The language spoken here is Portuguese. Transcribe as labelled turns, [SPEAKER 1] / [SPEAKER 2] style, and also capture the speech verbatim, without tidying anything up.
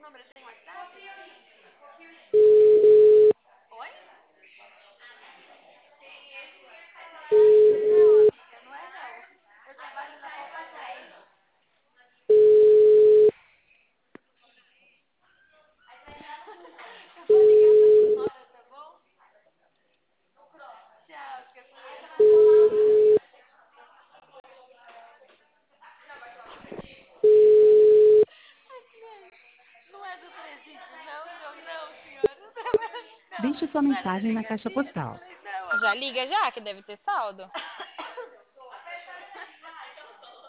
[SPEAKER 1] Deixe sua mensagem na caixa postal.
[SPEAKER 2] Já liga já, que deve ter saldo.